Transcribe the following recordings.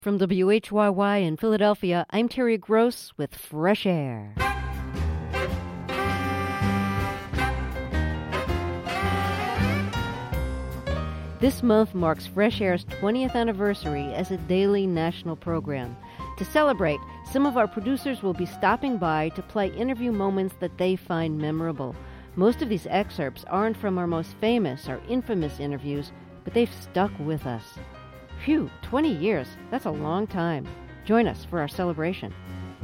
From WHYY in Philadelphia, I'm Terry Gross with Fresh Air. This month marks Fresh Air's 20th anniversary as a daily national program. To celebrate, some of our producers will be stopping by to play interview moments that they find memorable. Most of these excerpts aren't from our most famous or infamous interviews, but they've stuck with us. Phew, 20 years. That's a long time. Join us for our celebration.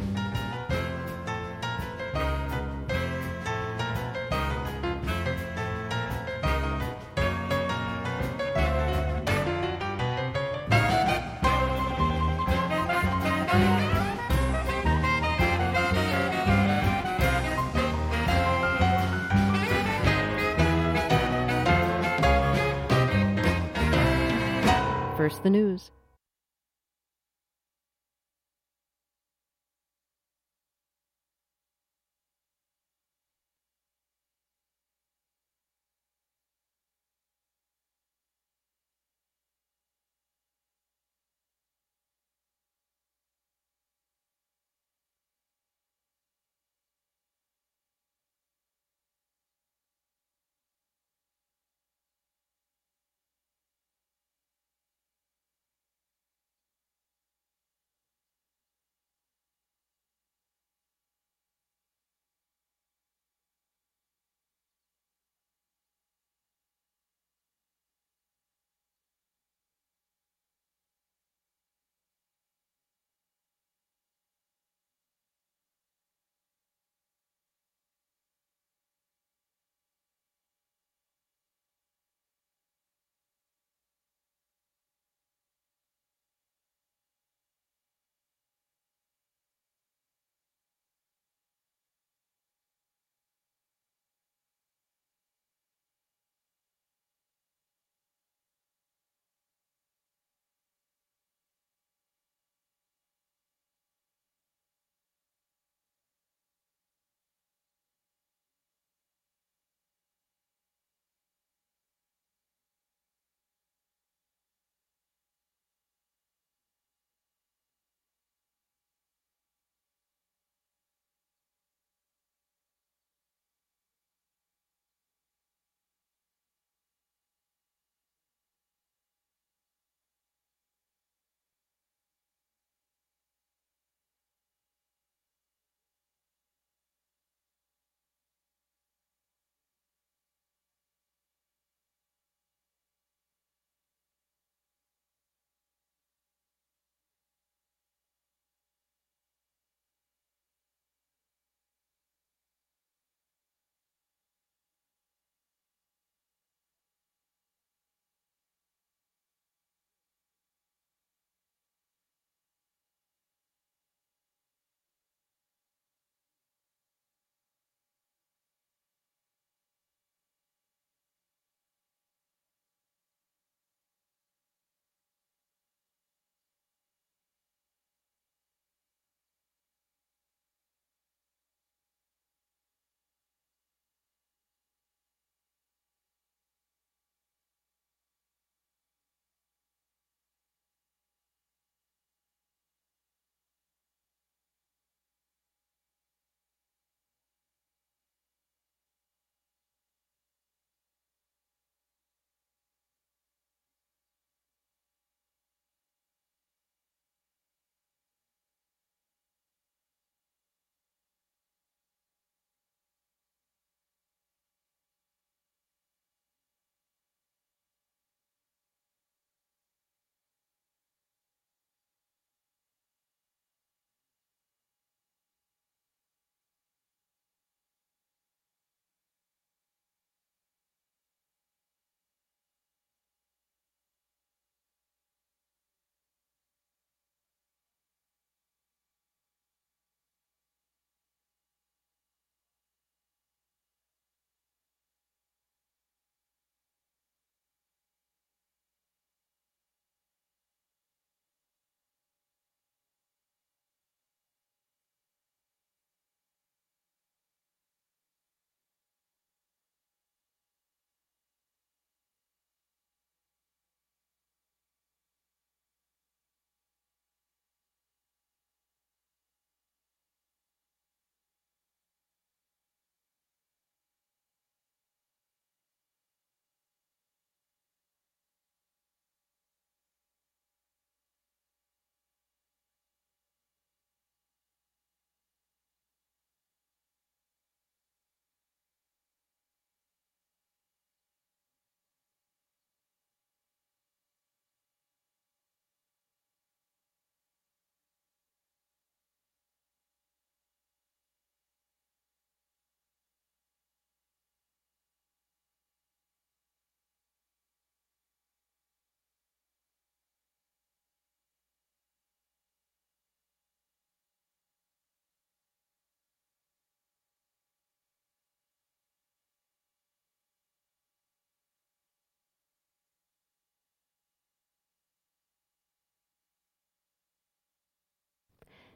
First, the news.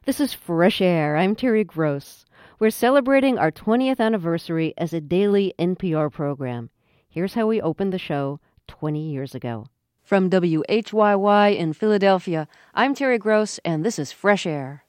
This is Fresh Air. I'm Terry Gross. We're celebrating our 20th anniversary as a daily NPR program. Here's how we opened the show 20 years ago. From WHYY in Philadelphia, I'm Terry Gross, and this is Fresh Air.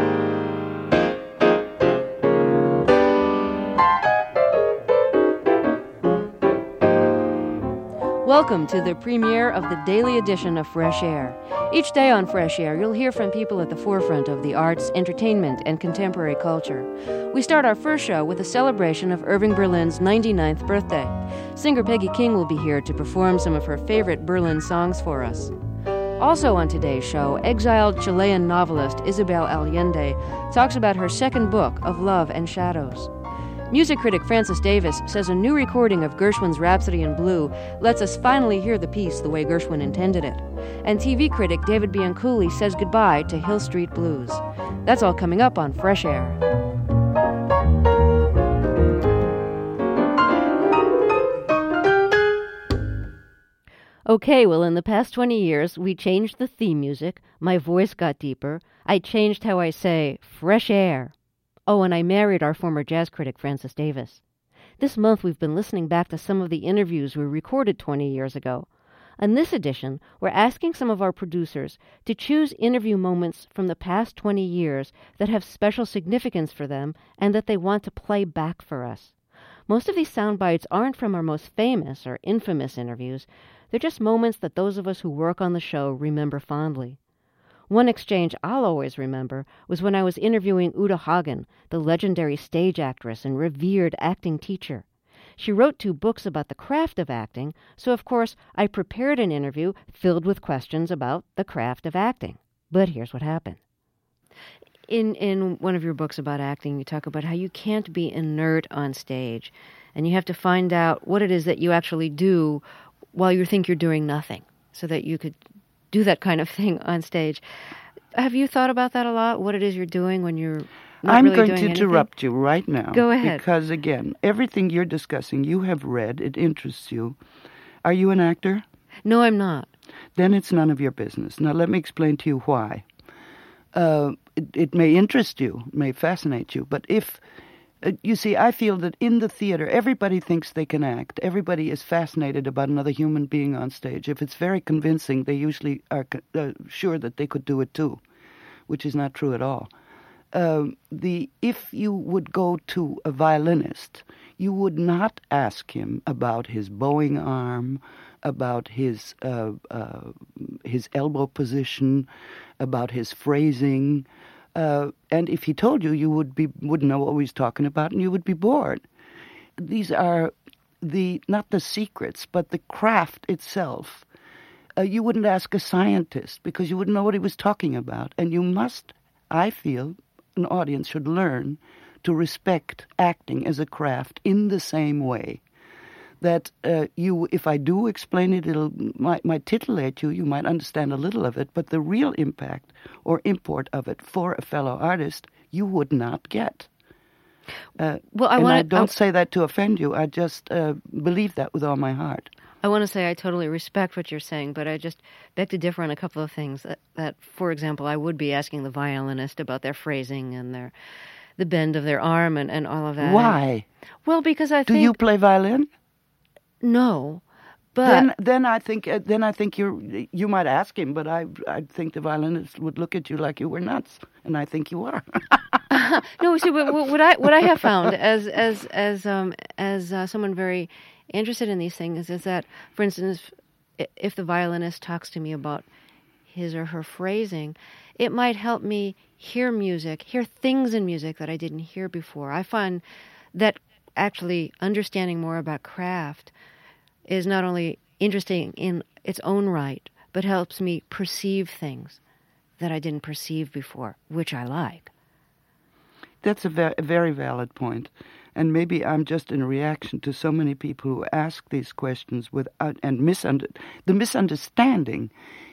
Welcome to the premiere of the daily edition of Fresh Air. Each day on Fresh Air, you'll hear from people at the forefront of the arts, entertainment, and contemporary culture. We start our first show with a celebration of Irving Berlin's 99th birthday. Singer Peggy King will be here to perform some of her favorite Berlin songs for us. Also on today's show, exiled Chilean novelist Isabel Allende talks about her second book of Love and Shadows. Music critic Francis Davis says a new recording of Gershwin's Rhapsody in Blue lets us finally hear the piece the way Gershwin intended it. And TV critic David Bianculli says goodbye to Hill Street Blues. That's all coming up on Fresh Air. Okay, well, in the past 20 years, we changed the theme music, my voice got deeper, I changed how I say fresh air. Oh, and I married our former jazz critic, Francis Davis. This month, we've been listening back to some of the interviews we recorded 20 years ago. In this edition, we're asking some of our producers to choose interview moments from the past 20 years that have special significance for them and that they want to play back for us. Most of these sound bites aren't from our most famous or infamous interviews. They're just moments that those of us who work on the show remember fondly. One exchange I'll always remember was when I was interviewing Uta Hagen, the legendary stage actress and revered acting teacher. She wrote 2 books about the craft of acting, so of course I prepared an interview filled with questions about the craft of acting. But here's what happened. In one of your books about acting, you talk about how you can't be inert on stage, and you have to find out what it is that you actually do while you think you're doing nothing, so that you could do that kind of thing on stage. Have you thought about that a lot? What it is you're doing when you're not really doing anything? I'm going to interrupt you right now. Go ahead. Because, again, everything you're discussing, you have read, it interests you. Are you an actor? No, I'm not. Then it's none of your business. Now, let me explain to you why. It may interest you, it may fascinate you, but if... you see, I feel that in the theater, everybody thinks they can act. Everybody is fascinated about another human being on stage. If it's very convincing, they usually are sure that they could do it too, which is not true at all. If you would go to a violinist, you would not ask him about his bowing arm, about his elbow position, about his phrasing. And if he told you, you wouldn't know what he's talking about, and you would be bored. These are not the secrets, but the craft itself. You wouldn't ask a scientist because you wouldn't know what he was talking about. And you must, I feel, an audience should learn to respect acting as a craft in the same way. That if I do explain it, might titillate you. You might understand a little of it, but the real impact or import of it for a fellow artist, you would not get. I don't say that to offend you. I just believe that with all my heart. I want to say I totally respect what you're saying, but I just beg to differ on a couple of things. That, for example, I would be asking the violinist about their phrasing and the bend of their arm and all of that. Why? Well, because I think... Do you play violin? No, but then I think you might ask him, but I think the violinist would look at you like you were nuts, and I think you are. No, see, what I have found as someone very interested in these things is that, for instance, if the violinist talks to me about his or her phrasing, it might help me hear things in music that I didn't hear before. I find that actually understanding more about craft is not only interesting in its own right, but helps me perceive things that I didn't perceive before, which I like. That's a very valid point. And maybe I'm just in reaction to so many people who ask these questions without the misunderstanding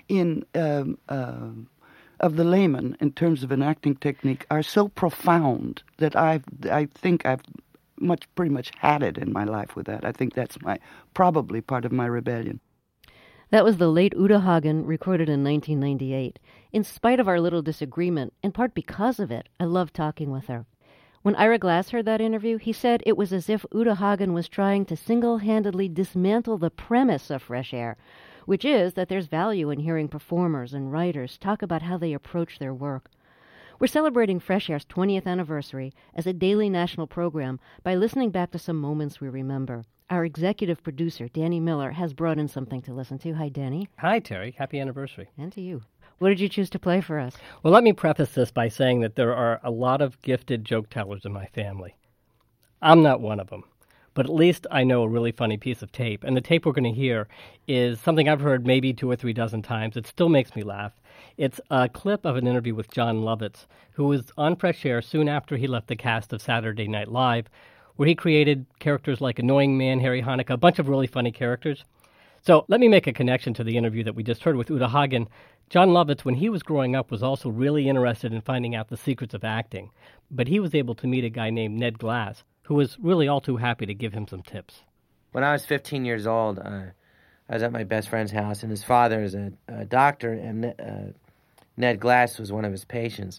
of the layman in terms of an acting technique are so profound that I think I've pretty much had it in my life with that. I think that's probably part of my rebellion. That was the late Uta Hagen, recorded in 1998. In spite of our little disagreement, in part because of it, I loved talking with her. When Ira Glass heard that interview, he said it was as if Uta Hagen was trying to single-handedly dismantle the premise of Fresh Air, which is that there's value in hearing performers and writers talk about how they approach their work. We're celebrating Fresh Air's 20th anniversary as a daily national program by listening back to some moments we remember. Our executive producer, Danny Miller, has brought in something to listen to. Hi, Danny. Hi, Terry. Happy anniversary. And to you. What did you choose to play for us? Well, let me preface this by saying that there are a lot of gifted joke tellers in my family. I'm not one of them, but at least I know a really funny piece of tape. And the tape we're going to hear is something I've heard maybe 2 or 3 dozen times. It still makes me laugh. It's a clip of an interview with Jon Lovitz, who was on Fresh Air soon after he left the cast of Saturday Night Live, where he created characters like Annoying Man, Harry Hanukkah, a bunch of really funny characters. So let me make a connection to the interview that we just heard with Uta Hagen. Jon Lovitz, when he was growing up, was also really interested in finding out the secrets of acting. But he was able to meet a guy named Ned Glass, who was really all too happy to give him some tips. When I was 15 years old, I was at my best friend's house, and his father is a doctor, and Ned Glass was one of his patients.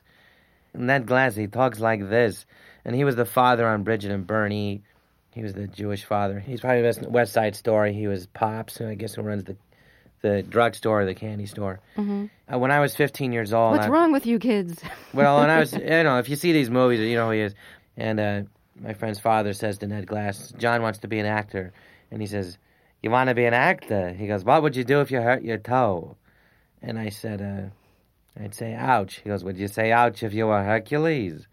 Ned Glass, he talks like this, and he was the father on Bridget and Bernie. He was the Jewish father. He's probably the West Side Story. He was Pops, who I guess who runs the drugstore, the candy store. Mm-hmm. When I was 15 years old... What's wrong with you kids? Well, when I was, if you see these movies, you know who he is. And my friend's father says to Ned Glass, John wants to be an actor. And he says, you want to be an actor? He goes, what would you do if you hurt your toe? And I said, I'd say, ouch. He goes, would you say ouch if you were Hercules?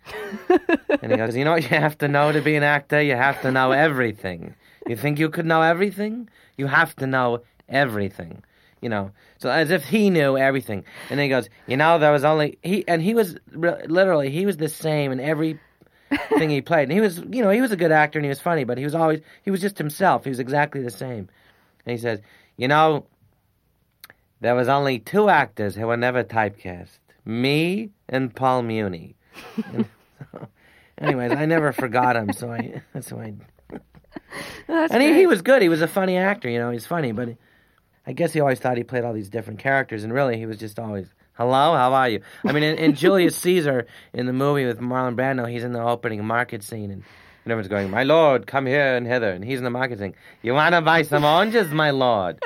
And he goes, you know what you have to know to be an actor? You have to know everything. You think you could know everything? You have to know everything. So as if he knew everything. And then he goes, there was only... He was, literally, he was the same in every thing he played. And he was, he was a good actor and he was funny, but he was just himself. He was exactly the same. And he says, there was only 2 actors who were never typecast. Me and Paul Muni. Anyways, I never forgot him, so that's why. He was good. He was a funny actor, he's funny, but I guess he always thought he played all these different characters, and really he was just always, hello, how are you? I mean, in Julius Caesar, in the movie with Marlon Brando, he's in the opening market scene, and everyone's going, my lord, come here and hither, and he's in the market saying, you want to buy some oranges, my lord?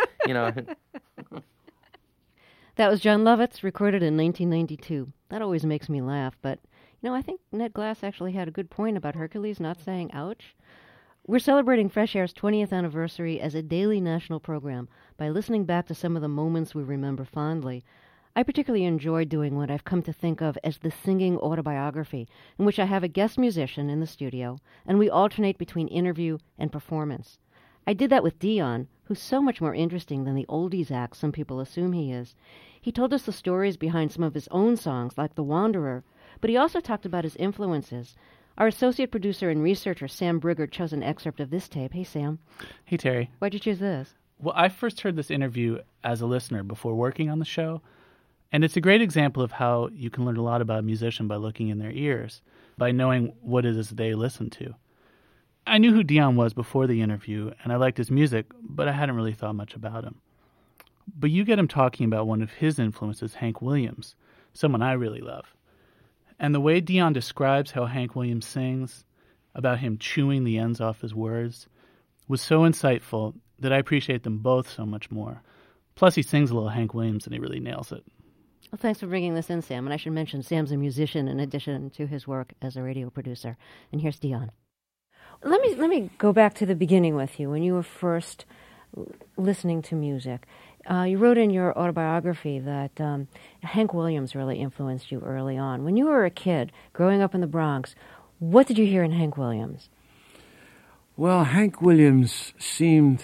That was Jon Lovitz, recorded in 1992. That always makes me laugh, but, I think Ned Glass actually had a good point about Hercules not saying ouch. We're celebrating Fresh Air's 20th anniversary as a daily national program by listening back to some of the moments we remember fondly. I particularly enjoy doing what I've come to think of as the singing autobiography, in which I have a guest musician in the studio, and we alternate between interview and performance. I did that with Dion, who's so much more interesting than the oldies act some people assume he is. He told us the stories behind some of his own songs, like The Wanderer, but he also talked about his influences. Our associate producer and researcher, Sam Brigger, chose an excerpt of this tape. Hey, Sam. Hey, Terry. Why'd you choose this? Well, I first heard this interview as a listener before working on the show, and it's a great example of how you can learn a lot about a musician by looking in their ears, by knowing what it is they listen to. I knew who Dion was before the interview, and I liked his music, but I hadn't really thought much about him. But you get him talking about one of his influences, Hank Williams, someone I really love. And the way Dion describes how Hank Williams sings, about him chewing the ends off his words, was so insightful that I appreciate them both so much more. Plus, he sings a little Hank Williams, and he really nails it. Well, thanks for bringing this in, Sam. And I should mention Sam's a musician in addition to his work as a radio producer. And here's Dion. Let me go back to the beginning with you, when you were first listening to music. You wrote in your autobiography that Hank Williams really influenced you early on. When you were a kid, growing up in the Bronx, what did you hear in Hank Williams? Well, Hank Williams seemed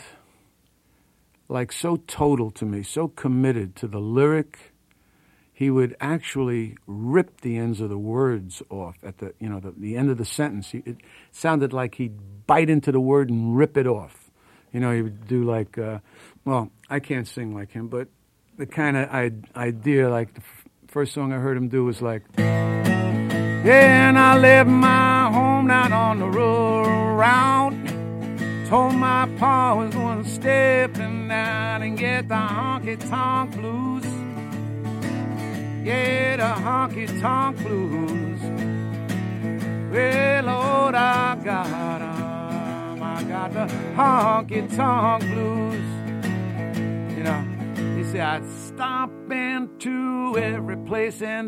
like so total to me, so committed to the lyric. He would actually rip the ends of the words off at the the end of the sentence. It sounded like he'd bite into the word and rip it off. He would do like, I can't sing like him, but the kind of idea, like the first song I heard him do was like, yeah, and I left my home out on the road around. Told my pa I was going stepping down and get the honky-tonk blues. Yeah, the honky-tonk blues. Well, Lord, I got 'em. I got the honky-tonk blues. You know, he said, I'd stop into every place in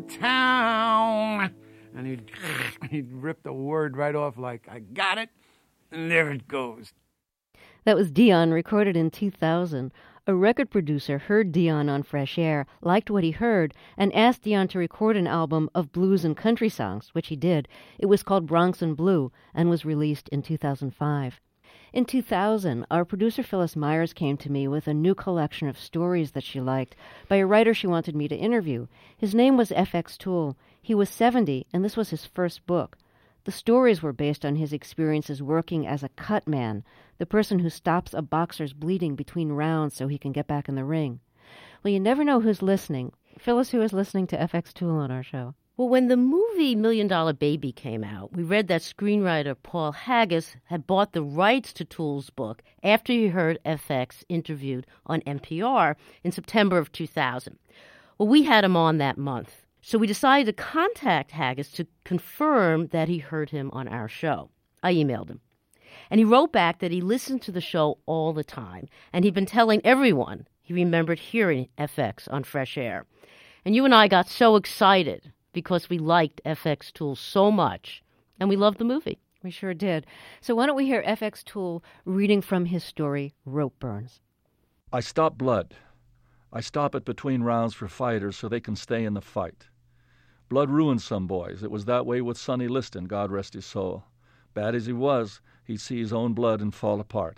town. And he'd rip the word right off like, I got it, and there it goes. That was Dion, recorded in 2000. A record producer heard Dion on Fresh Air, liked what he heard, and asked Dion to record an album of blues and country songs, which he did. It was called Bronx and Blue and was released in 2005. In 2000, our producer Phyllis Myers came to me with a new collection of stories that she liked by a writer she wanted me to interview. His name was FX Toole. He was 70, and this was his first book. The stories were based on his experiences working as a cut man, the person who stops a boxer's bleeding between rounds so he can get back in the ring. Well, you never know who's listening. Phyllis, who is listening to FX Toole on our show? Well, when the movie $1 Million Baby came out, we read that screenwriter Paul Haggis had bought the rights to Toole's book after he heard FX interviewed on NPR in September of 2000. Well, we had him on that month. So we decided to contact Haggis to confirm that he heard him on our show. I emailed him. And he wrote back that he listened to the show all the time, and he'd been telling everyone he remembered hearing FX on Fresh Air. And you and I got so excited because we liked FX Toole so much, and we loved the movie. We sure did. So why don't we hear FX Toole reading from his story, Rope Burns. I stop blood. I stop it between rounds for fighters so they can stay in the fight. Blood ruins some boys. It was that way with Sonny Liston, God rest his soul. Bad as he was, he'd see his own blood and fall apart.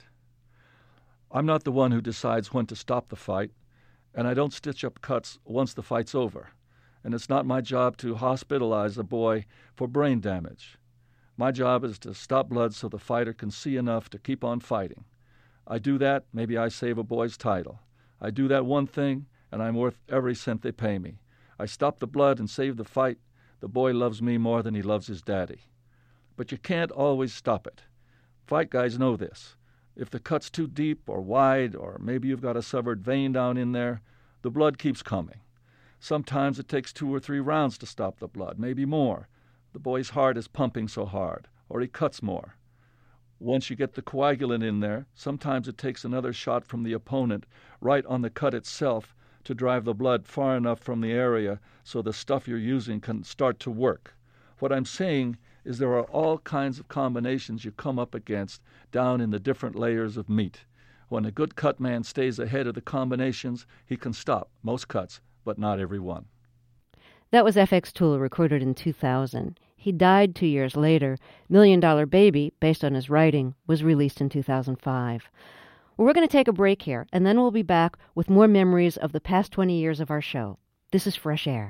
I'm not the one who decides when to stop the fight, and I don't stitch up cuts once the fight's over. And it's not my job to hospitalize a boy for brain damage. My job is to stop blood so the fighter can see enough to keep on fighting. I do that, maybe I save a boy's title. I do that one thing, and I'm worth every cent they pay me. I stop the blood and save the fight. The boy loves me more than he loves his daddy. But you can't always stop it. Fight guys know this. If the cut's too deep or wide, or maybe you've got a severed vein down in there, the blood keeps coming. Sometimes it takes 2 or 3 rounds to stop the blood, maybe more. The boy's heart is pumping so hard, or he cuts more. Once you get the coagulant in there, sometimes it takes another shot from the opponent right on the cut itself to drive the blood far enough from the area so the stuff you're using can start to work. What I'm saying is there are all kinds of combinations you come up against down in the different layers of meat. When a good cut man stays ahead of the combinations, he can stop most cuts, but not every one. That was FX Toole, recorded in 2000. He died 2 years later. $1 Million Baby, based on his writing, was released in 2005. Well, we're going to take a break here, and then we'll be back with more memories of the past 20 years of our show. This is Fresh Air.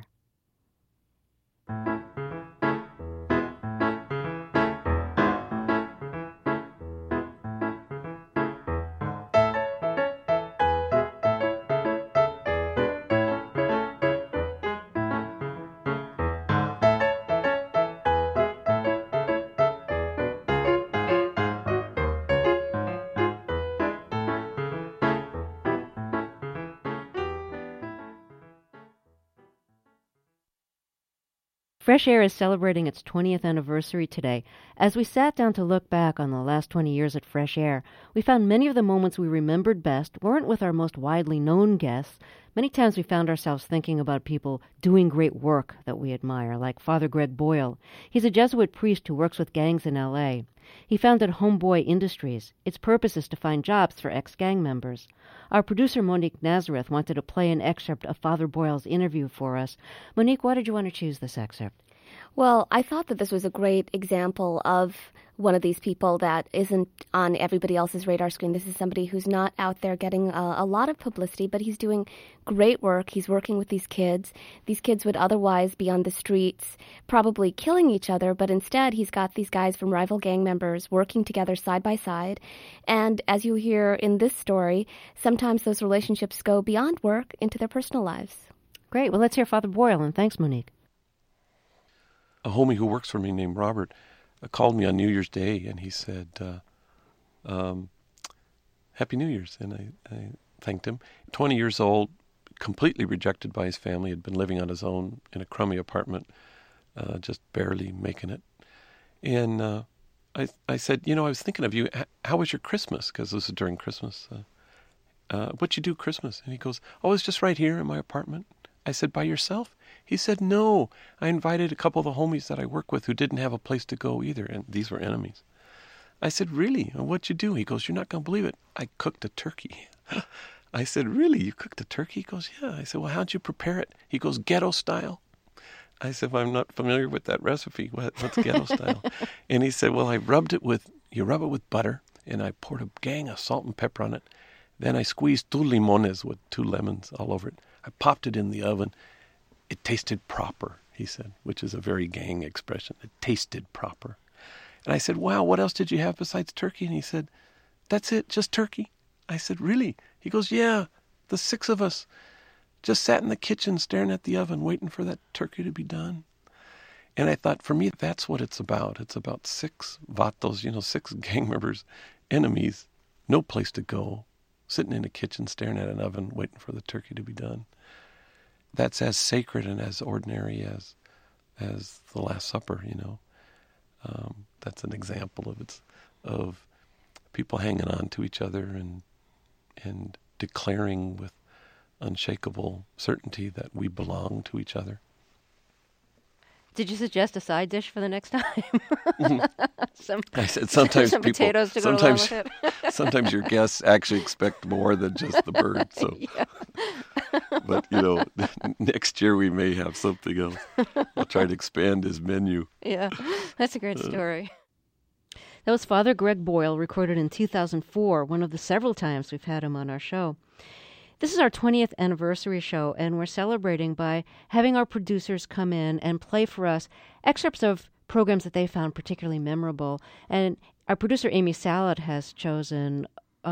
Fresh Air is celebrating its 20th anniversary today. As we sat down to look back on the last 20 years at Fresh Air, we found many of the moments we remembered best weren't with our most widely known guests. Many times we found ourselves thinking about people doing great work that we admire, like Father Greg Boyle. He's a Jesuit priest who works with gangs in L.A. He founded Homeboy Industries. Its purpose is to find jobs for ex-gang members. Our producer, Monique Nazareth, wanted to play an excerpt of Father Boyle's interview for us. Monique, why did you want to choose this excerpt? Well, I thought that this was a great example of one of these people that isn't on everybody else's radar screen. This is somebody who's not out there getting a lot of publicity, but he's doing great work. He's working with these kids. These kids would otherwise be on the streets, probably killing each other, but instead he's got these guys from rival gang members working together side by side. And as you hear in this story, sometimes those relationships go beyond work into their personal lives. Great. Well, let's hear Father Boyle, and thanks, Monique. A homie who works for me named Robert called me on New Year's Day, and he said, Happy New Year's. And thanked him. 20 years old, completely rejected by his family, had been living on his own in a crummy apartment, just barely making it. And I said, I was thinking of you. How was your Christmas? Because this is during Christmas. What'd you do Christmas? And he goes, oh, it's just right here in my apartment. I said, by yourself? He said, no. I invited a couple of the homies that I work with who didn't have a place to go either, and these were enemies. I said, really? What'd you do? He goes, you're not going to believe it. I cooked a turkey. I said, really? You cooked a turkey? He goes, yeah. I said, well, how'd you prepare it? He goes, ghetto style. I said, well, I'm not familiar with that recipe. What's ghetto style? And he said, well, you rub it with butter, and I poured a gang of salt and pepper on it. Then I squeezed 2 limones with 2 lemons all over it. I popped it in the oven. It tasted proper, he said, which is a very gang expression. It tasted proper. And I said, wow, what else did you have besides turkey? And he said, that's it, just turkey. I said, really? He goes, yeah, the 6 of us just sat in the kitchen staring at the oven waiting for that turkey to be done. And I thought, for me, that's what it's about. It's about 6 vatos, 6 gang members, enemies, no place to go, sitting in a kitchen staring at an oven waiting for the turkey to be done. That's as sacred and as ordinary as the Last Supper, That's an example of people hanging on to each other and declaring with unshakable certainty that we belong to each other. Did you suggest a side dish for the next time? I said sometimes some people, potatoes to go along with it. Sometimes your guests actually expect more than just the bird. So, yeah. But next year we may have something else. I'll try to expand his menu. Yeah, that's a great story. That was Father Greg Boyle, recorded in 2004, one of the several times we've had him on our show. This is our 20th anniversary show, and we're celebrating by having our producers come in and play for us excerpts of programs that they found particularly memorable. And our producer, Amy Salad, has chosen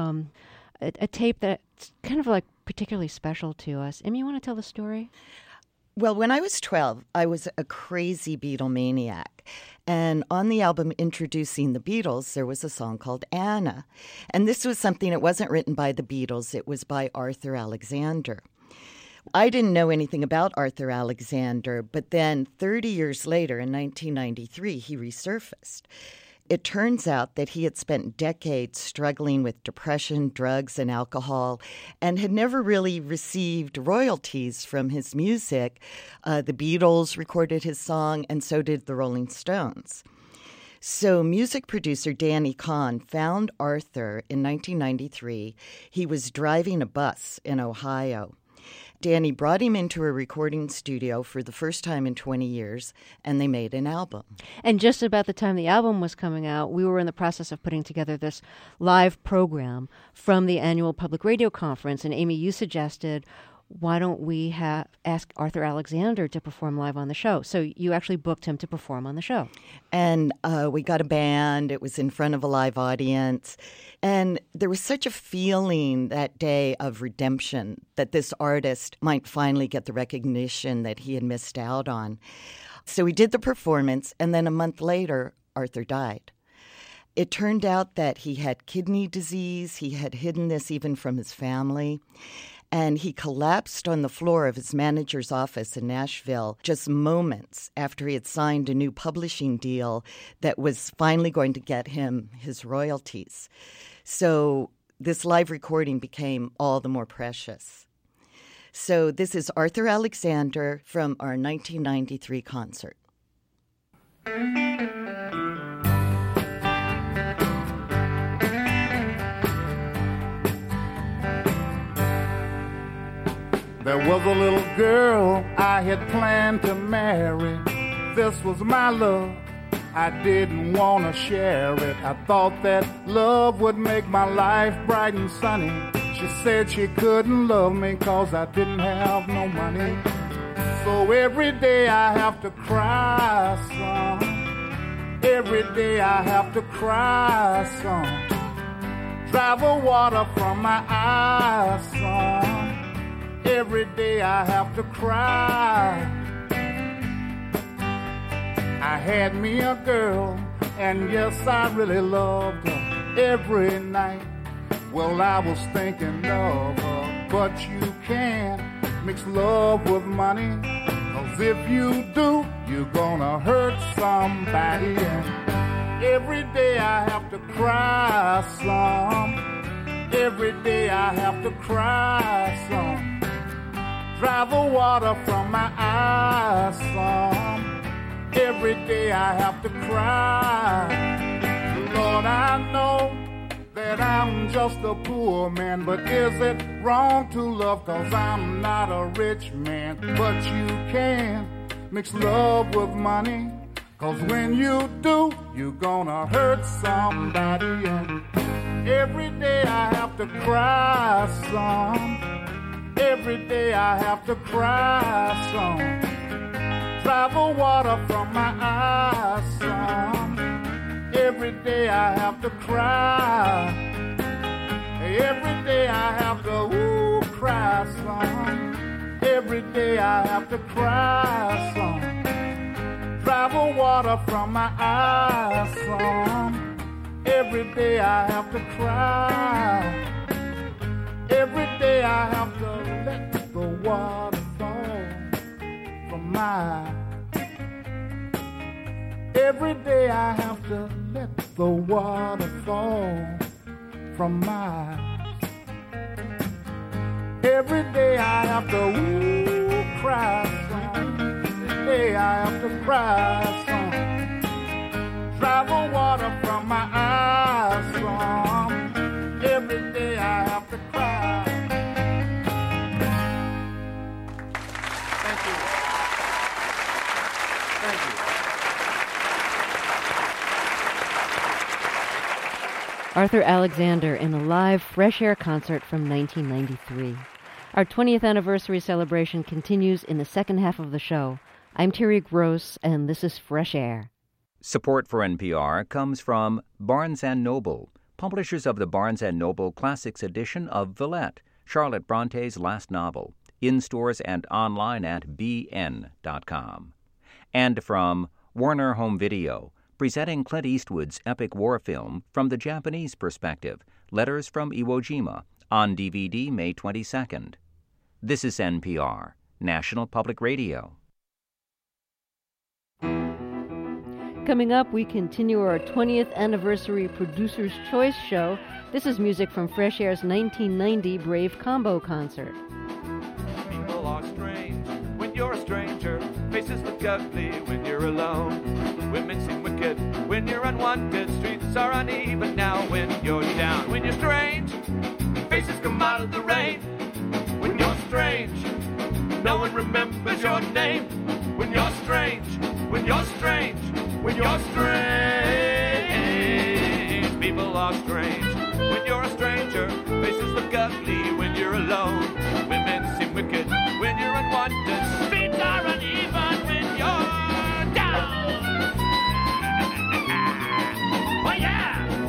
a tape that's kind of like particularly special to us. Amy, you want to tell the story? Well, when I was 12, I was a crazy Beatlemaniac. And on the album introducing the Beatles, there was a song called Anna. And this was something that wasn't written by the Beatles. It was by Arthur Alexander. I didn't know anything about Arthur Alexander, but then 30 years later, in 1993, he resurfaced. It turns out that he had spent decades struggling with depression, drugs, and alcohol, and had never really received royalties from his music. The Beatles recorded his song, and so did the Rolling Stones. So music producer Danny Kahn found Arthur in 1993. He was driving a bus in Ohio. Danny brought him into a recording studio for the first time in 20 years, and they made an album. And just about the time the album was coming out, we were in the process of putting together this live program from the annual public radio conference. And Amy, you suggested, why don't we ask Arthur Alexander to perform live on the show? So you actually booked him to perform on the show. And we got a band. It was in front of a live audience. And there was such a feeling that day of redemption, that this artist might finally get the recognition that he had missed out on. So we did the performance, and then a month later, Arthur died. It turned out that he had kidney disease. He had hidden this even from his family. And he collapsed on the floor of his manager's office in Nashville just moments after he had signed a new publishing deal that was finally going to get him his royalties. So this live recording became all the more precious. So this is Arthur Alexander from our 1993 concert. There was a little girl I had planned to marry. This was my love. I didn't want to share it. I thought that love would make my life bright and sunny. She said she couldn't love me 'cause I didn't have no money. So every day I have to cry some. Every day I have to cry some. Drive the water from my eyes some. Every day I have to cry. I had me a girl, and yes, I really loved her. Every night Well, I was thinking of her, but you can't mix love with money. 'Cause if you do, you're gonna hurt somebody. And every day I have to cry some. Every day I have to cry some. Dry the water from my eyes some. Every day I have to cry. Lord, I know that I'm just a poor man, but is it wrong to love? 'Cause I'm not a rich man. But you can mix love with money. 'Cause when you do, you're gonna hurt somebody. And every day I have to cry some. Every day I have to cry some. Dry the water from my eyes some. Every day I have to cry. Every day I have to cry some. Every day I have to cry some. Dry the water from my eyes some. Every day I have to cry. Every day I have to let the water fall from my eyes. Every day I have to let the water fall from my eyes. Every day I have to cry some. Every day I have to cry some. Dry the water from my eyes some. Every day I have to cry. Thank you. Thank you. Arthur Alexander in a live Fresh Air concert from 1993. Our 20th anniversary celebration continues in the second half of the show. I'm Terry Gross, and this is Fresh Air. Support for NPR comes from Barnes & Noble, publishers of the Barnes & Noble Classics edition of Villette, Charlotte Bronte's last novel, in stores and online at bn.com. And from Warner Home Video, presenting Clint Eastwood's epic war film from the Japanese perspective, Letters from Iwo Jima, on DVD May 22nd. This is NPR, National Public Radio. Coming up, we continue our 20th anniversary Producer's Choice show. This is music from Fresh Air's 1990 Brave Combo concert. People are strange when you're a stranger. Faces look ugly when you're alone. Women seem wicked when you're unwanted. Streets are uneven now when you're down. When you're strange, faces come out of the rain. When you're strange, no one remembers your name. When you're strange, when you're strange, when you're strange. People are strange when you're a stranger. Faces look ugly when you're alone. Women seem wicked when you're unwanted. Streets are uneven when you're down. Oh yeah!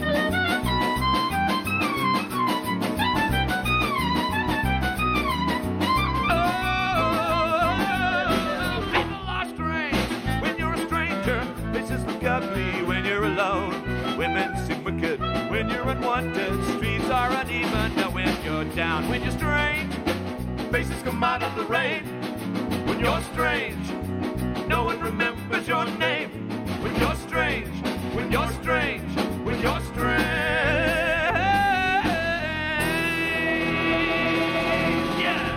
Ugly when you're alone. Women seem wicked when you're unwanted. Streets are uneven now when you're down. When you're strange, faces come out of the rain. When you're strange, no one remembers your name. When you're strange, when you're strange, when you're strange. Yeah.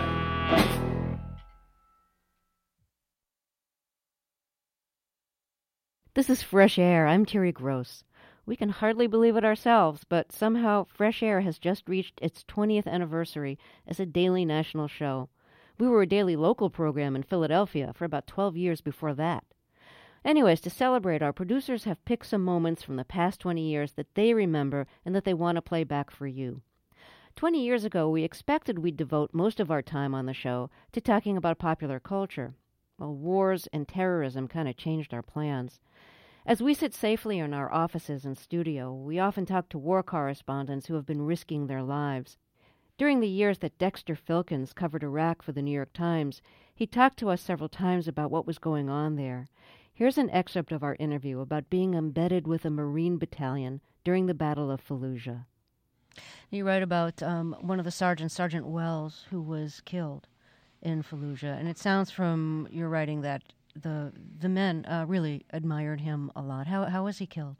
This is Fresh Air. I'm Terry Gross. We can hardly believe it ourselves, but somehow Fresh Air has just reached its 20th anniversary as a daily national show. We were a daily local program in Philadelphia for about 12 years before that. Anyways, to celebrate, our producers have picked some moments from the past 20 years that they remember and that they want to play back for you. 20 years ago, we expected we'd devote most of our time on the show to talking about popular culture. Well, wars and terrorism kind of changed our plans. As we sit safely in our offices and studio, we often talk to war correspondents who have been risking their lives. During the years that Dexter Filkins covered Iraq for the New York Times, he talked to us several times about what was going on there. Here's an excerpt of our interview about being embedded with a Marine battalion during the Battle of Fallujah. You write about one of the sergeants, Sergeant Wells, who was killed in Fallujah, and it sounds from your writing that the men really admired him a lot. How was he killed?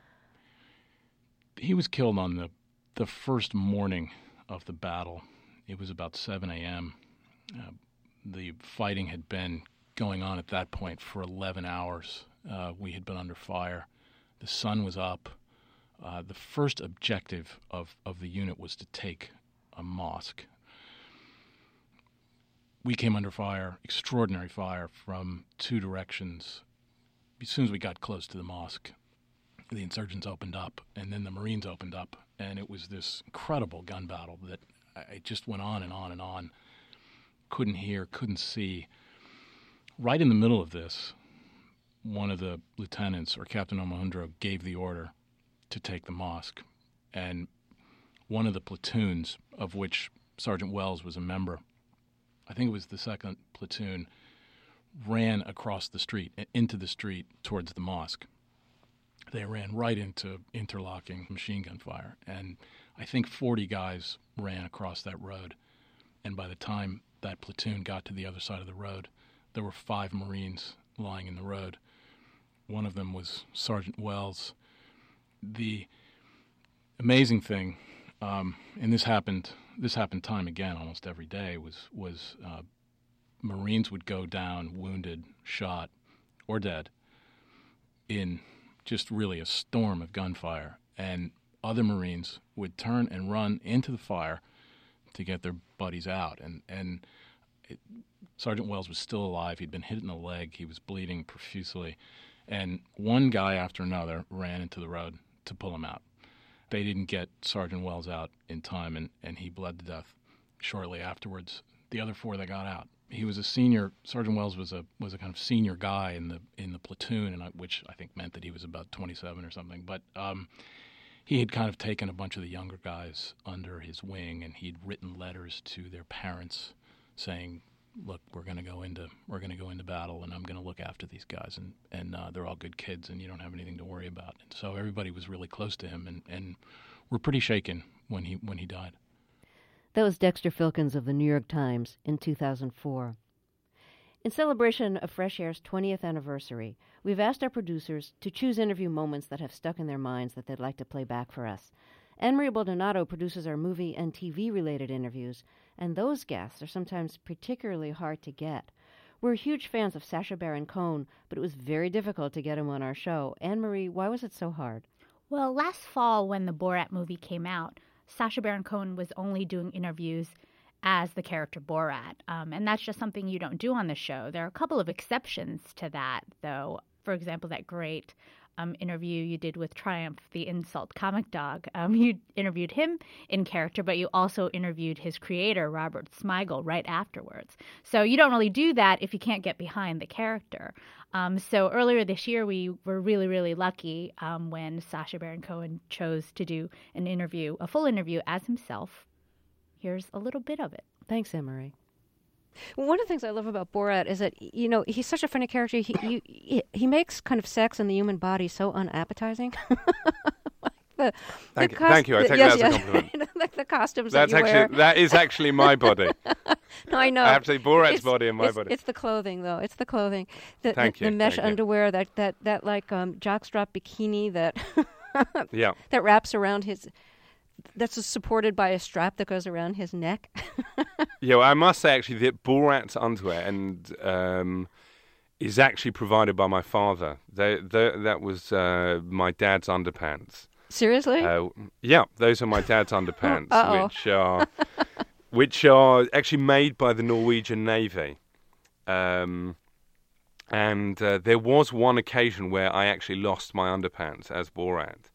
He was killed on the first morning of the battle. It was about 7 a.m. The fighting had been going on at that point for 11 hours. We had been under fire. The sun was up. The first objective of the unit was to take a mosque. We came under fire, extraordinary fire, from two directions. As soon as we got close to the mosque, the insurgents opened up, and then the Marines opened up, and it was this incredible gun battle that it just went on and on and on. Couldn't hear, couldn't see. Right in the middle of this, one of the lieutenants, or Captain Omohundro, gave the order to take the mosque, and one of the platoons, of which Sergeant Wells was a member, I think it was the 2nd platoon, ran across the street, into the street towards the mosque. They ran right into interlocking machine gun fire, and I think 40 guys ran across that road, and by the time that platoon got to the other side of the road, there were 5 Marines lying in the road. One of them was Sergeant Wells. The amazing thing, and this happened time again almost every day, was Marines would go down wounded, shot, or dead in just really a storm of gunfire, and other Marines would turn and run into the fire to get their buddies out. And Sergeant Wells was still alive. He'd been hit in the leg. He was bleeding profusely. And one guy after another ran into the road to pull him out. They didn't get Sergeant Wells out in time, and he bled to death shortly afterwards. The other 4 that got out. He was a senior. Sergeant Wells was a kind of senior guy in the platoon, which I think meant that he was about 27 or something. But he had kind of taken a bunch of the younger guys under his wing, and he'd written letters to their parents saying, "Look, we're going to go into battle, and I'm going to look after these guys, and they're all good kids, and you don't have anything to worry about." And so everybody was really close to him, and we're pretty shaken when he died. That was Dexter Filkins of the New York Times in 2004. In celebration of Fresh Air's 20th anniversary, we've asked our producers to choose interview moments that have stuck in their minds that they'd like to play back for us. Anne-Marie Baldonado produces our movie and TV-related interviews, and those guests are sometimes particularly hard to get. We're huge fans of Sacha Baron Cohen, but it was very difficult to get him on our show. Anne-Marie, why was it so hard? Well, last fall when the Borat movie came out, Sacha Baron Cohen was only doing interviews as the character Borat, and that's just something you don't do on the show. There are a couple of exceptions to that, though. For example, that great interview you did with Triumph, the insult comic dog. You interviewed him in character, but you also interviewed his creator, Robert Smigel, right afterwards. So you don't really do that if you can't get behind the character. So earlier this year, we were really, really lucky when Sacha Baron Cohen chose to do an interview, a full interview as himself. Here's a little bit of it. Thanks, Anne-Marie. One of the things I love about Borat is that, he's such a funny character. He makes kind of sex in the human body so unappetizing. Thank you. I take that as a compliment. Like the costumes that you wear. That is actually my body. No, I know. I have to say Borat's body and my body. It's the clothing, though. It's the clothing. Thank you. The mesh underwear, that like jockstrap bikini that that wraps around his. That's supported by a strap that goes around his neck. Yeah, well, I must say actually that Borat's underwear is actually provided by my father. That was my dad's underpants. Seriously? Yeah, those are my dad's underpants, which are actually made by the Norwegian Navy. And there was one occasion where I actually lost my underpants as Borat.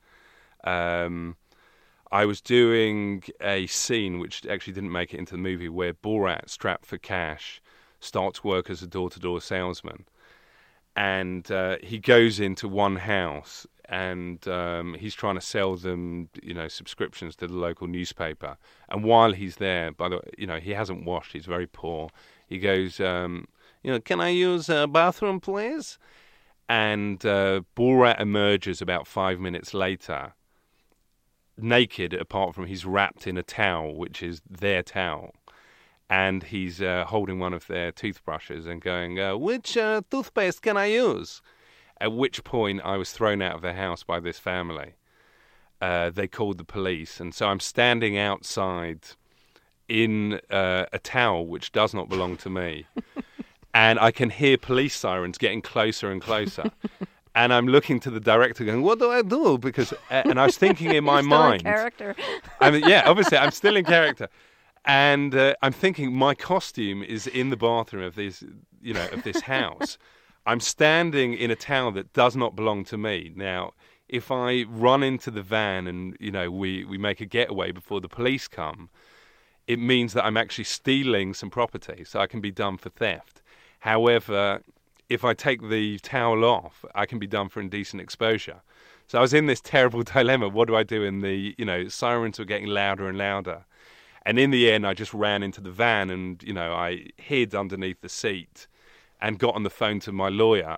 I was doing a scene which actually didn't make it into the movie where Borat, strapped for cash, starts work as a door-to-door salesman. And he goes into one house and he's trying to sell them, subscriptions to the local newspaper. And while he's there, by the way, he hasn't washed, he's very poor. He goes, can I use a bathroom, please? And Borat emerges about 5 minutes later, naked, apart from he's wrapped in a towel, which is their towel. And he's holding one of their toothbrushes and going, which toothpaste can I use? At which point I was thrown out of the house by this family. They called the police. And so I'm standing outside in a towel which does not belong to me. And I can hear police sirens getting closer and closer. And I'm looking to the director going, what do I do? Because, and I was thinking in my mind. Still in character. I mean, yeah, obviously, I'm still in character. And I'm thinking my costume is in the bathroom of this, of this house. I'm standing in a towel that does not belong to me. Now, if I run into the van and, we make a getaway before the police come, it means that I'm actually stealing some property, so I can be done for theft. However, if I take the towel off, I can be done for indecent exposure. So I was in this terrible dilemma. What do I do? And the, sirens were getting louder and louder. And in the end, I just ran into the van and, I hid underneath the seat and got on the phone to my lawyer.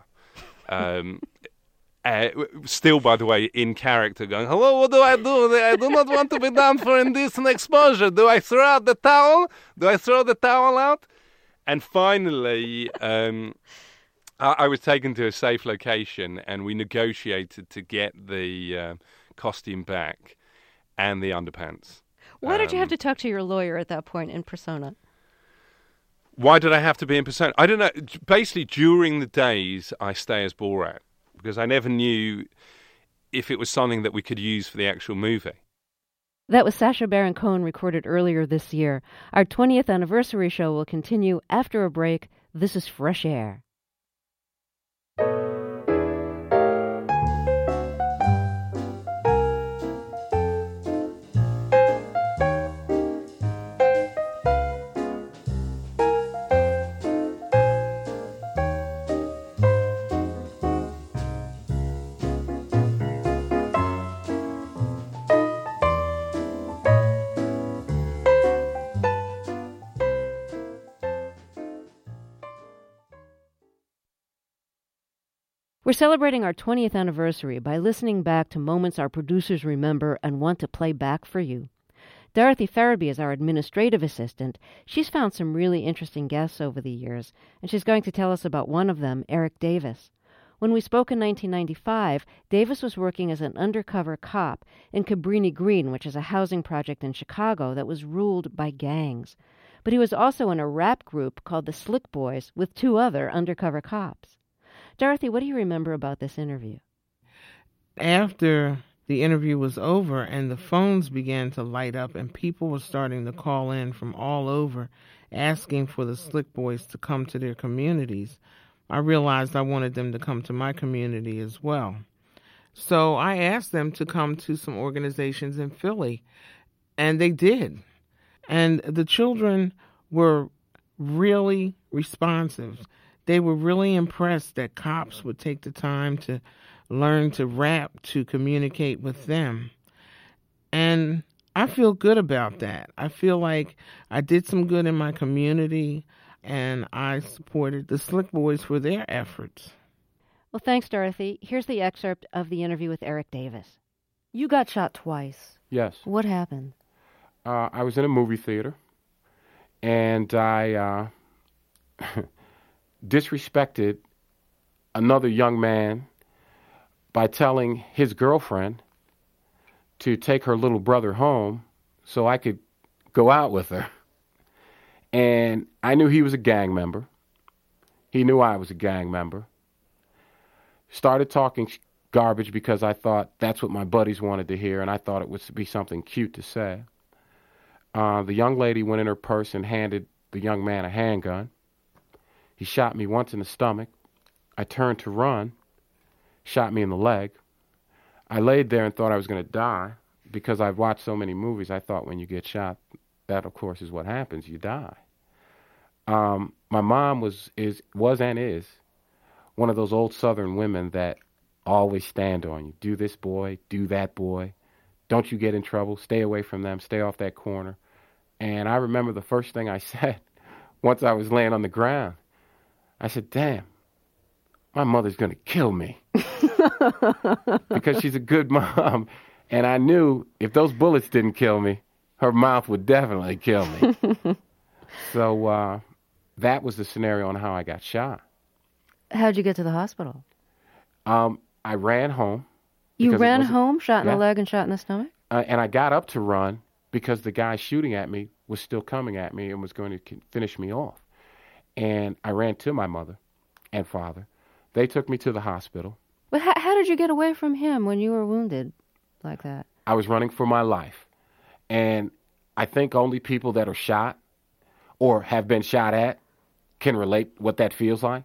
Still, by the way, in character, going, hello, what do? I do not want to be done for indecent exposure. Do I throw out the towel? Do I throw the towel out? And finally, I was taken to a safe location and we negotiated to get the costume back and the underpants. Why did you have to talk to your lawyer at that point in persona? Why did I have to be in persona? I don't know. Basically, during the days, I stay as Borat because I never knew if it was something that we could use for the actual movie. That was Sacha Baron Cohen, recorded earlier this year. Our 20th anniversary show will continue after a break. This is Fresh Air. We're celebrating our 20th anniversary by listening back to moments our producers remember and want to play back for you. Dorothy Farabee is our administrative assistant. She's found some really interesting guests over the years, and she's going to tell us about one of them, Eric Davis. When we spoke in 1995, Davis was working as an undercover cop in Cabrini Green, which is a housing project in Chicago that was ruled by gangs. But he was also in a rap group called the Slick Boys with two other undercover cops. Dorothy, what do you remember about this interview? After the interview was over and the phones began to light up and people were starting to call in from all over asking for the Slick Boys to come to their communities, I realized I wanted them to come to my community as well. So I asked them to come to some organizations in Philly, and they did. And the children were really responsive. They were really impressed that cops would take the time to learn to rap, to communicate with them. And I feel good about that. I feel like I did some good in my community, and I supported the Slick Boys for their efforts. Well, thanks, Dorothy. Here's the excerpt of the interview with Eric Davis. You got shot twice. Yes. What happened? I was in a movie theater, and I disrespected another young man by telling his girlfriend to take her little brother home so I could go out with her. And I knew he was a gang member. He knew I was a gang member. Started talking garbage because I thought that's what my buddies wanted to hear, and I thought it would be something cute to say. The young lady went in her purse and handed the young man a handgun. He shot me once in the stomach. I turned to run, shot me in the leg. I laid there and thought I was going to die because I've watched so many movies. I thought when you get shot, that, of course, is what happens. You die. My mom was and is one of those old Southern women that always stand on you. Do this, boy. Do that, boy. Don't you get in trouble. Stay away from them. Stay off that corner. And I remember the first thing I said once I was laying on the ground. I said, damn, my mother's going to kill me. Because she's a good mom. And I knew if those bullets didn't kill me, her mouth would definitely kill me. So that was the scenario on how I got shot. How'd you get to the hospital? I ran home. You ran home, shot in the leg and shot in the stomach? And I got up to run because the guy shooting at me was still coming at me and was going to finish me off. And I ran to my mother and father. They took me to the hospital. But how did you get away from him when you were wounded like that? I was running for my life. And I think only people that are shot or have been shot at can relate what that feels like.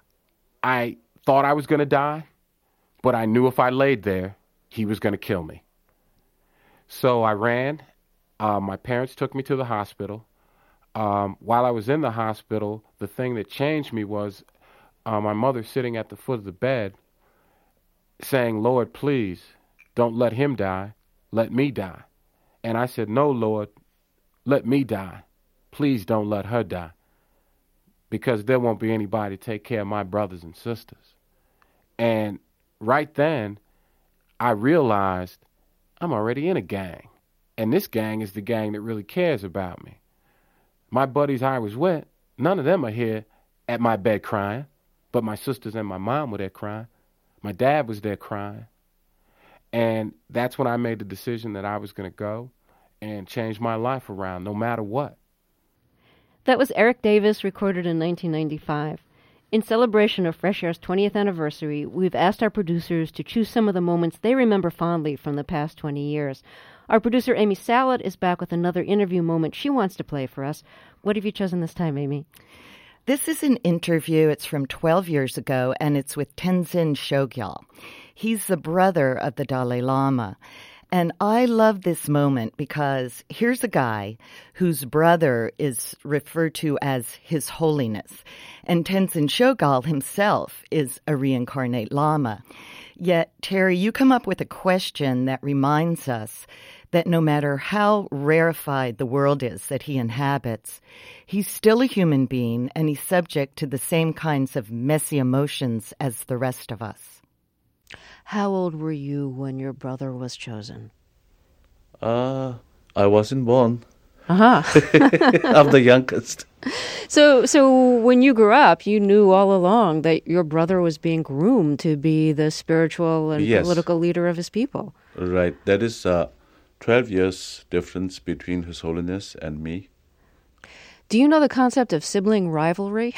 I thought I was going to die, but I knew if I laid there, he was going to kill me. So I ran. My parents took me to the hospital. While I was in the hospital, the thing that changed me was my mother sitting at the foot of the bed saying, "Lord, please, don't let him die. Let me die." And I said, "No, Lord, let me die. Please don't let her die. Because there won't be anybody to take care of my brothers and sisters." And right then, I realized I'm already in a gang. And this gang is the gang that really cares about me. My buddies I was with, none of them are here at my bed crying. But my sisters and my mom were there crying. My dad was there crying. And that's when I made the decision that I was going to go and change my life around, no matter what. That was Eric Davis, recorded in 1995. In celebration of Fresh Air's 20th anniversary, we've asked our producers to choose some of the moments they remember fondly from the past 20 years. Our producer, Amy Salad, is back with another interview moment she wants to play for us. What have you chosen this time, Amy? This is an interview. It's from 12 years ago, and it's with Tenzin Chogyal. He's the brother of the Dalai Lama. And I love this moment because here's a guy whose brother is referred to as His Holiness. And Tenzin Chogyal himself is a reincarnate Lama. Yet, Terry, you come up with a question that reminds us that no matter how rarefied the world is that he inhabits, he's still a human being and he's subject to the same kinds of messy emotions as the rest of us. How old were you when your brother was chosen? I wasn't born. Uh-huh. I'm the youngest. So when you grew up, you knew all along that your brother was being groomed to be the spiritual and political leader of his people. Right. That is 12 years difference between His Holiness and me. Do you know the concept of sibling rivalry?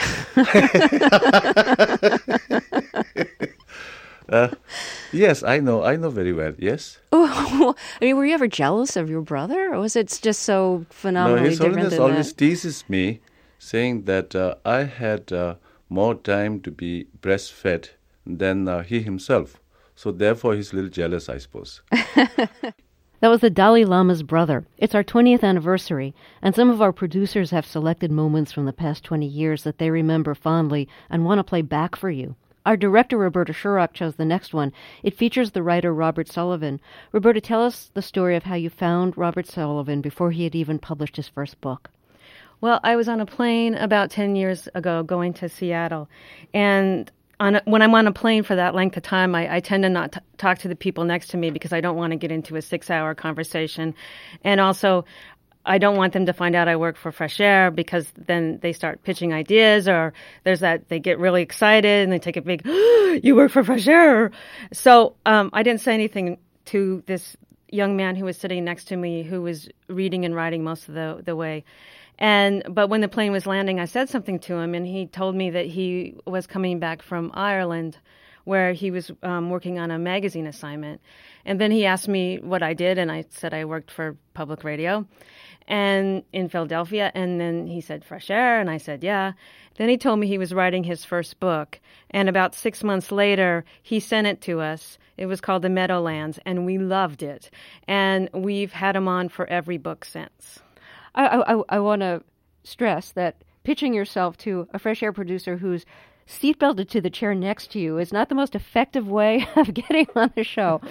Yes, I know very well, yes. Oh, I mean, were you ever jealous of your brother? Or was it just so phenomenally different than that? No, His Holiness always teases me, saying that I had more time to be breastfed than he himself. So therefore, he's a little jealous, I suppose. That was the Dalai Lama's brother. It's our 20th anniversary, and some of our producers have selected moments from the past 20 years that they remember fondly and want to play back for you. Our director, Roberta Shurrock, chose the next one. It features the writer Robert Sullivan. Roberta, tell us the story of how you found Robert Sullivan before he had even published his first book. Well, I was on a plane about 10 years ago going to Seattle, and when I'm on a plane for that length of time, I tend to not talk to the people next to me because I don't want to get into a 6-hour conversation. And also, I don't want them to find out I work for Fresh Air because then they start pitching ideas or there's that they get really excited and they take a big, you work for Fresh Air. So I didn't say anything to this young man who was sitting next to me who was reading and writing most of the way. But when the plane was landing, I said something to him, and he told me that he was coming back from Ireland, where he was working on a magazine assignment. And then he asked me what I did, and I said I worked for public radio and in Philadelphia. And then he said Fresh Air, and I said, yeah. Then he told me he was writing his first book, and about 6 months later, he sent it to us. It was called The Meadowlands, and we loved it. And we've had him on for every book since. I want to stress that pitching yourself to a Fresh Air producer who's seatbelted to the chair next to you is not the most effective way of getting on the show.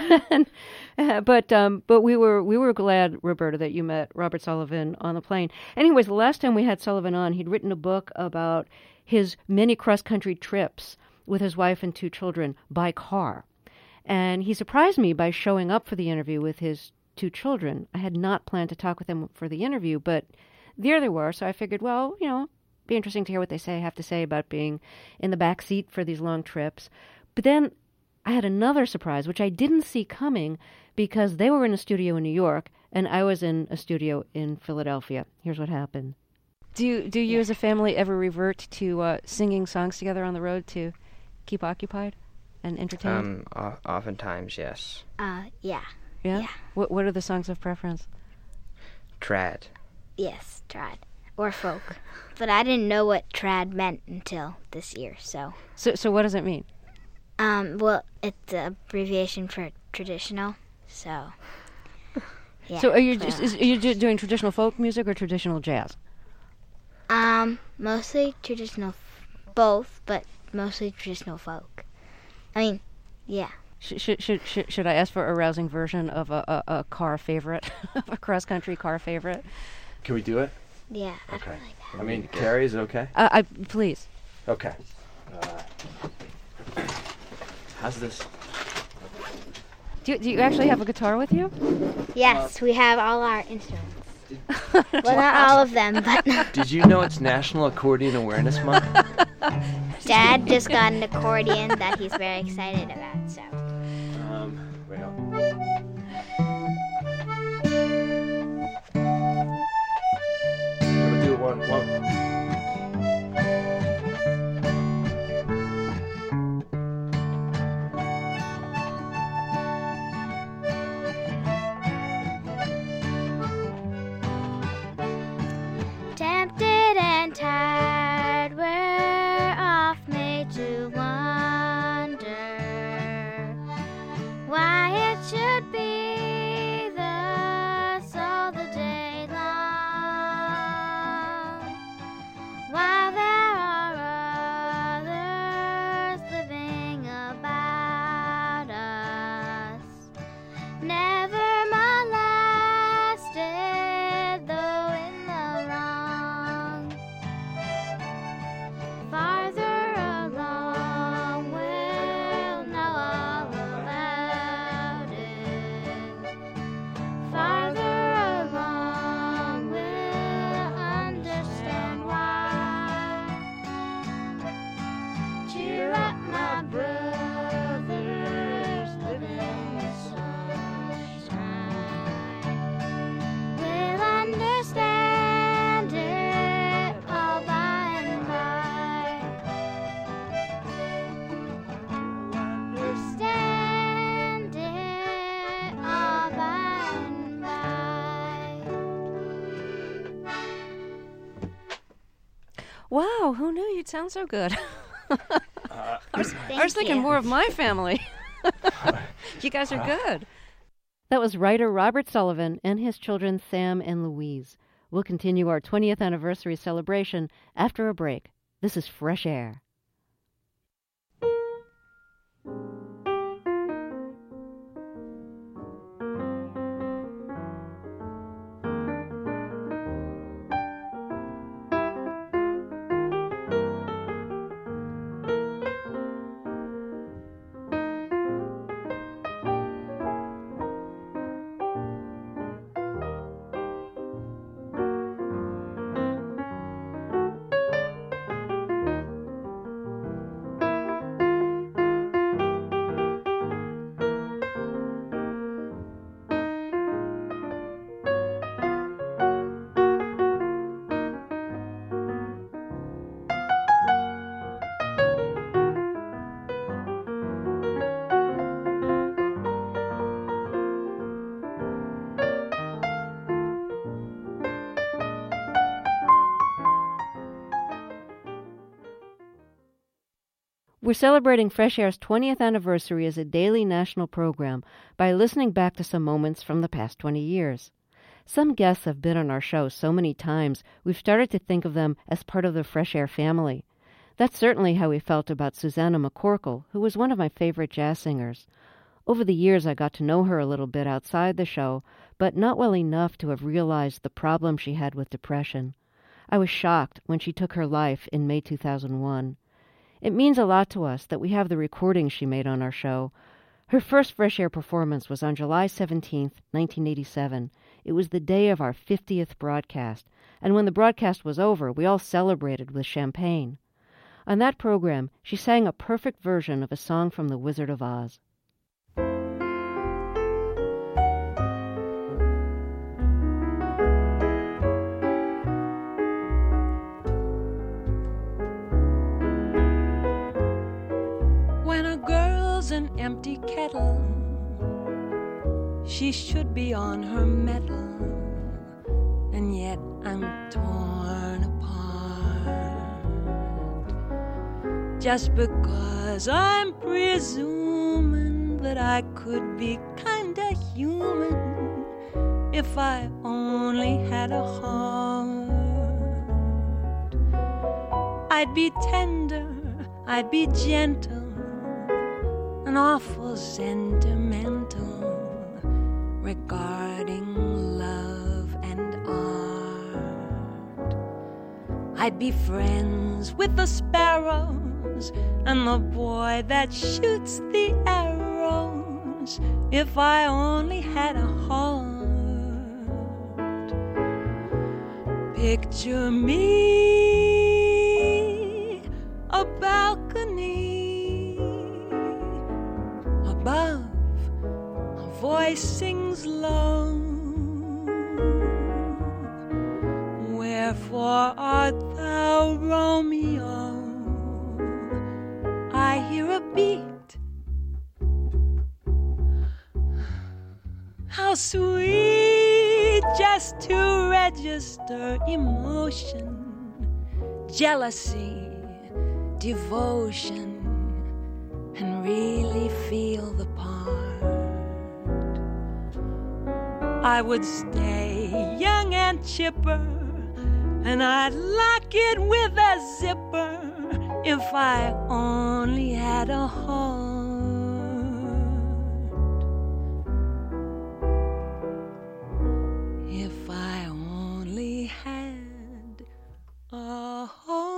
But we were glad, Roberta, that you met Robert Sullivan on the plane. Anyways, the last time we had Sullivan on, he'd written a book about his many cross-country trips with his wife and 2 children by car. And he surprised me by showing up for the interview with his 2 children. I had not planned to talk with him for the interview, but there they were. So I figured, well, be interesting to hear what they have to say about being in the back seat for these long trips. But then I had another surprise, which I didn't see coming, because they were in a studio in New York, and I was in a studio in Philadelphia. Here's what happened. Do you as a family ever revert to singing songs together on the road to keep occupied and entertained? Oftentimes, yes. Yeah. Yeah? What are the songs of preference? Trad. Yes, trad. Or folk. But I didn't know what trad meant until this year, so. So what does it mean? Well, it's an abbreviation for traditional, so. Yeah, so are you doing traditional folk music or traditional jazz? Mostly traditional, both, but mostly traditional folk. I mean, yeah. Should I ask for a rousing version of a car favorite, a cross-country car favorite? Can we do it? Yeah. Okay. I mean, Carrie, is it okay? Please. Okay. How's this? Do you actually have a guitar with you? Yes, we have all our instruments. Well, not all of them, but... Did you know it's National Accordion Awareness Month? Dad just got an accordion that he's very excited about, so... Well... We'll do one. Tempted and tired, we're off made to wonder why it should be thus all the day long, while there are others living about us, never molested, though in the wrong. Farther along, we'll know all about it. Farther along, we'll understand why. Cheer up, my brothers, live in the sunshine. We'll understand it all by and by. Understand it all by and by. Wow, who knew you'd sound so good? I was thinking you. more of my family. You guys are good. That was writer Robert Sullivan and his children Sam and Louise. We'll continue our 20th anniversary celebration after a break. This is Fresh Air. We're celebrating Fresh Air's 20th anniversary as a daily national program by listening back to some moments from the past 20 years. Some guests have been on our show so many times, we've started to think of them as part of the Fresh Air family. That's certainly how we felt about Susanna McCorkle, who was one of my favorite jazz singers. Over the years, I got to know her a little bit outside the show, but not well enough to have realized the problem she had with depression. I was shocked when she took her life in May 2001. It means a lot to us that we have the recordings she made on our show. Her first Fresh Air performance was on July 17th, 1987. It was the day of our 50th broadcast, and when the broadcast was over, we all celebrated with champagne. On that program, she sang a perfect version of a song from The Wizard of Oz. When a girl's an empty kettle, she should be on her mettle, and yet I'm torn apart. Just because I'm presuming that I could be kinda human if I only had a heart. I'd be tender, I'd be gentle, and awful sentimental regarding love and art. I'd be friends with the sparrows and the boy that shoots the arrows if I only had a heart. Picture me, a balcony above, a voice sings low. Wherefore art thou, Romeo? I hear a beat. How sweet just to register emotion, jealousy, devotion, and really feel the part. I would stay young and chipper, and I'd lock it with a zipper if I only had a heart. If I only had a heart.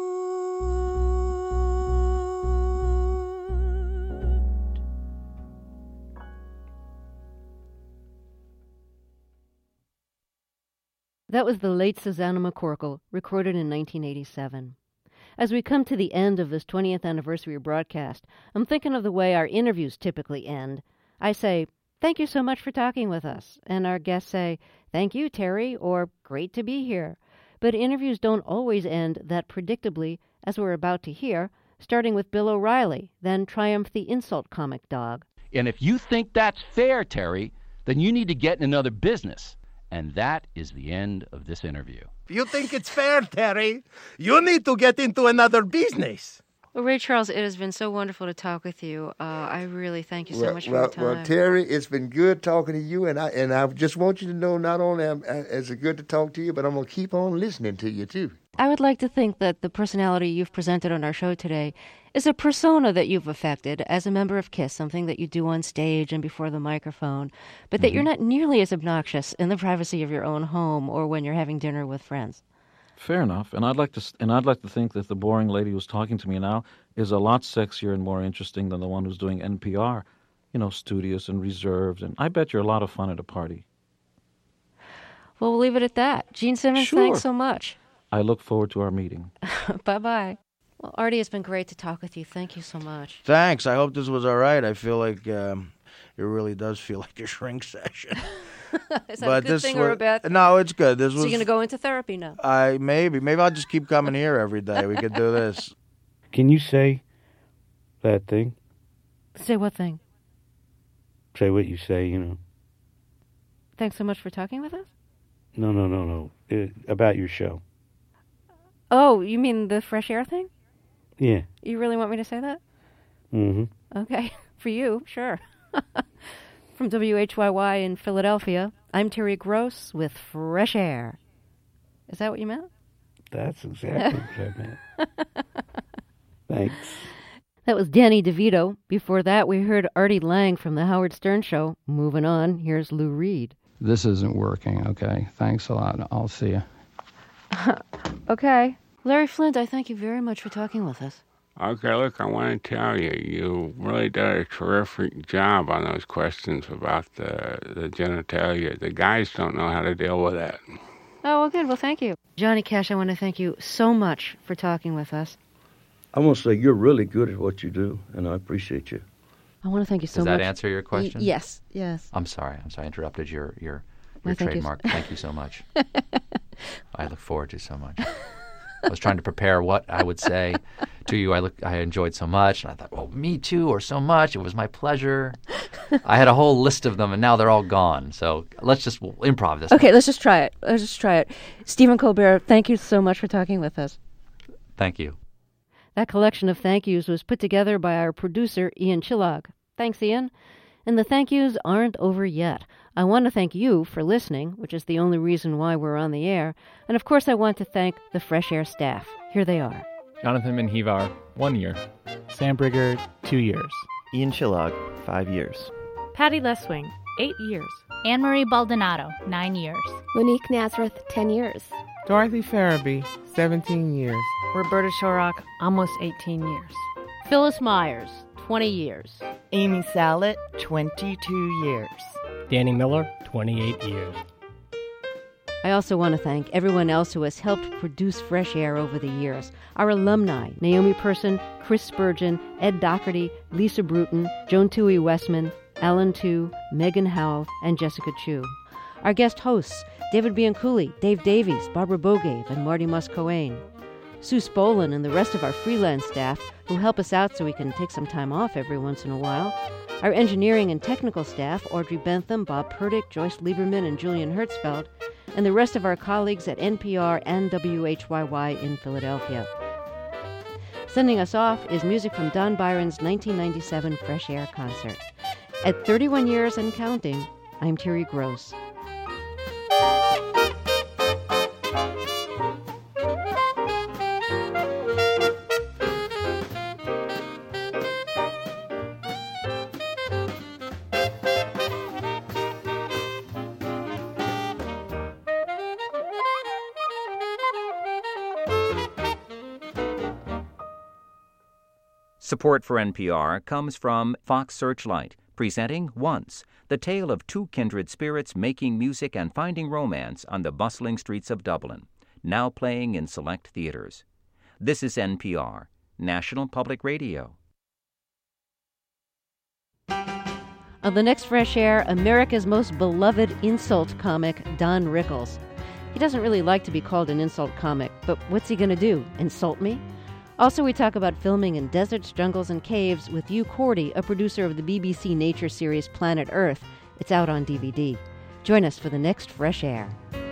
That was the late Susanna McCorkle, recorded in 1987. As we come to the end of this 20th anniversary broadcast, I'm thinking of the way our interviews typically end. I say, "Thank you so much for talking with us," and our guests say, "Thank you, Terry," or "Great to be here." But interviews don't always end that predictably, as we're about to hear, starting with Bill O'Reilly, then Triumph the Insult Comic Dog. And if you think that's fair, Terry, then you need to get in another business. And that is the end of this interview. If you think it's fair, Terry, you need to get into another business. Well, Ray Charles, it has been so wonderful to talk with you. I really thank you so much for your time. Well, Terry, it's been good talking to you, and I just want you to know not only is it good to talk to you, but I'm going to keep on listening to you, too. I would like to think that the personality you've presented on our show today is a persona that you've affected as a member of KISS, something that you do on stage and before the microphone, but that you're not nearly as obnoxious in the privacy of your own home or when you're having dinner with friends. Fair enough, and I'd like to think that the boring lady who's talking to me now is a lot sexier and more interesting than the one who's doing NPR, studious and reserved, and I bet you're a lot of fun at a party. Well, we'll leave it at that. Gene Simmons, Sure. Thanks so much. I look forward to our meeting. Bye-bye. Well, Artie, it's been great to talk with you. Thank you so much. Thanks. I hope this was all right. I feel like it really does feel like a shrink session. Is that a good thing or a bad thing? No, it's good. So you're going to go into therapy now? Maybe I'll just keep coming here every day. We could do this. Can you say that thing? Say what thing? Say what you say, Thanks so much for talking with us? No. About your show. Oh, you mean the Fresh Air thing? Yeah. You really want me to say that? Mm-hmm. Okay. For you, sure. From WHYY in Philadelphia, I'm Terry Gross with Fresh Air. Is that what you meant? That's exactly what I meant. Thanks. That was Danny DeVito. Before that, we heard Artie Lang from The Howard Stern Show. Moving on, here's Lou Reed. This isn't working, okay? Thanks a lot. I'll see you. Okay. Larry Flint, I thank you very much for talking with us. Okay, look, I want to tell you, you really did a terrific job on those questions about the genitalia. The guys don't know how to deal with that. Oh, well, good. Well, thank you. Johnny Cash, I want to thank you so much for talking with us. I want to say you're really good at what you do, and I appreciate you. I want to thank you so much. much. Does that answer your question? Yes. I'm sorry. I interrupted your trademark. Thank you so much. I look forward to so much. I was trying to prepare what I would say to you. I enjoyed so much, and I thought, well, me too, or so much. It was my pleasure. I had a whole list of them, and now they're all gone. So we'll improv this. Okay, let's just try it. Stephen Colbert, thank you so much for talking with us. Thank you. That collection of thank yous was put together by our producer, Ian Chillag. Thanks, Ian. And the thank yous aren't over yet. I want to thank you for listening, which is the only reason why we're on the air. And of course, I want to thank the Fresh Air staff. Here they are. Jonathan Menjivar, 1 year. Sam Brigger, 2 years. Ian Chillag, 5 years. Patty Leswing, 8 years. Anne-Marie Baldonado, 9 years. Monique Nazareth, 10 years. Dorothy Farabee, 17 years. Roberta Shorrock, almost 18 years. Phyllis Myers, 20 years. Amy Sallet, 22 years. Danny Miller, 28 years. I also want to thank everyone else who has helped produce Fresh Air over the years. Our alumni, Naomi Person, Chris Spurgeon, Ed Doherty, Lisa Bruton, Joan Toohey Westman, Alan Tu, Megan Howell, and Jessica Chu. Our guest hosts, David Bianculli, Dave Davies, Barbara Bogave, and Marty Muscoane. Sue Spolin and the rest of our freelance staff who help us out so we can take some time off every once in a while. Our engineering and technical staff, Audrey Bentham, Bob Purdick, Joyce Lieberman, and Julian Hertzfeld, and the rest of our colleagues at NPR and WHYY in Philadelphia. Sending us off is music from Don Byron's 1997 Fresh Air concert. At 31 years and counting, I'm Terry Gross. Support for NPR comes from Fox Searchlight, presenting Once, the tale of two kindred spirits making music and finding romance on the bustling streets of Dublin, now playing in select theaters. This is NPR, National Public Radio. On the next Fresh Air, America's most beloved insult comic, Don Rickles. He doesn't really like to be called an insult comic, but what's he going to do, insult me? Also, we talk about filming in deserts, jungles, and caves with Hugh Cordy, a producer of the BBC nature series Planet Earth. It's out on DVD. Join us for the next Fresh Air.